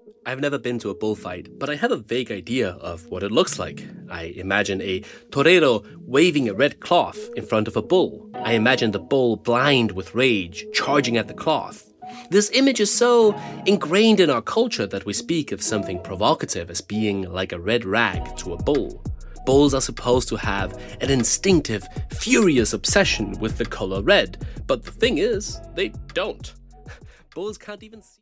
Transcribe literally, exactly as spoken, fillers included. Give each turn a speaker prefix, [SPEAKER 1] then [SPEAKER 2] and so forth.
[SPEAKER 1] I've never been to a bullfight, but I have a vague idea of what it looks like. I imagine a torero waving a red cloth in front of a bull. I imagine the bull blind with rage, charging at the cloth. This image is so ingrained in our culture that we speak of something provocative as being like a red rag to a bull. Bulls are supposed to have an instinctive, furious obsession with the color red, but the thing is, they don't. Bulls can't even see.